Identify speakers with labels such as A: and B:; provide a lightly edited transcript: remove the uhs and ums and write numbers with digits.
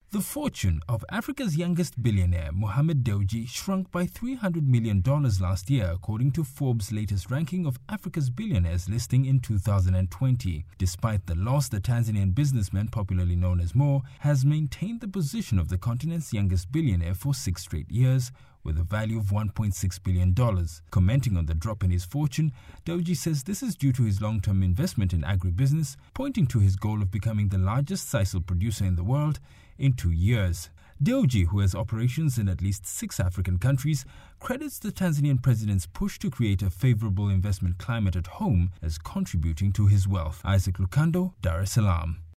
A: The fortune of Africa's youngest billionaire, Mohamed Dewji, shrunk by $300 million last year, according to Forbes' latest ranking of Africa's billionaires listing in 2020. Despite the loss, the Tanzanian businessman, popularly known as Mo, has maintained the position of the continent's youngest billionaire for 6 straight years, with a value of $1.6 billion. Commenting on the drop in his fortune, Dewji says this is due to his long-term investment in agribusiness, pointing to his goal of becoming the largest sisal producer in the world in 2 years. Dewji, who has operations in at least 6 African countries, credits the Tanzanian president's push to create a favorable investment climate at home as contributing to his wealth. Isaac Lukando, Dar es Salaam.